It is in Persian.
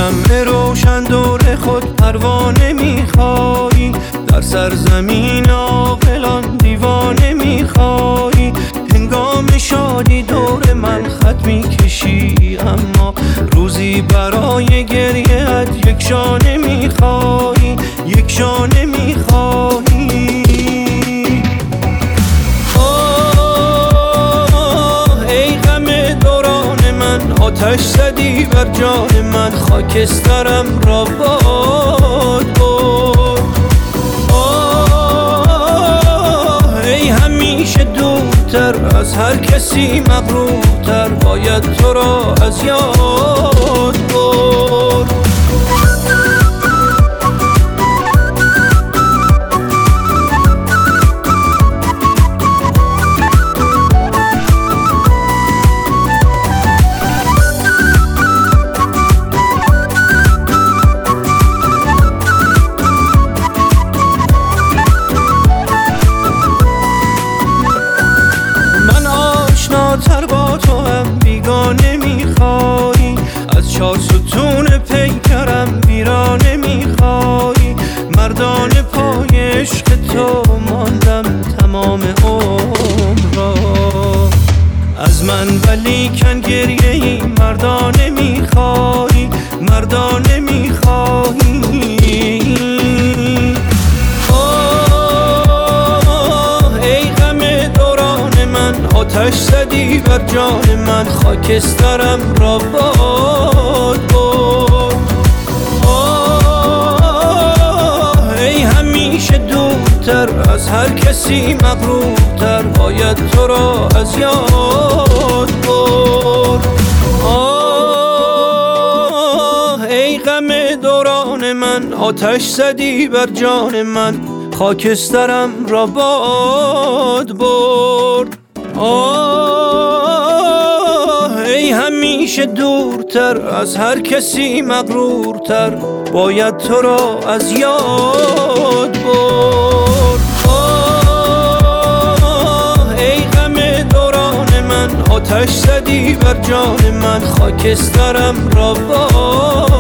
شمع روشن دور خود پروانه میخوایی، در سرزمین عاقلان دیوانه میخوایی. هنگام شادی دور من خط میکشی، اما روزی برای گریه‌ات یک شانه میخوایی، یک شانه میخوایی. ای غم دوران من، آتش زدی بر جان من، خاکسترم را باد برد. ای همیشه دورتر از هر کسی مغرورتر، باید تو را از یاد برد. تر با تو هم بیگانه میخوایی، از چار ستون پیکرم ویرانه میخوایی. مردان پای عشق تو ماندم تمام عمر را، از من ولیکن گریه ای مردانه میخوایی، مردانه میخوایی. آتش زدی بر جان من، خاکسترم را باد برد. ای همیشه دورتر از هر کسی مغرورتر، باید تو را از یاد برد. ای غم دوران من، آتش زدی بر جان من، خاکسترم را باد برد. ای همیشه دورتر از هر کسی مغرورتر، باید تو را از یاد برد. ای غم دوران من، آتش زدی بر جان من، خاکسترم را باد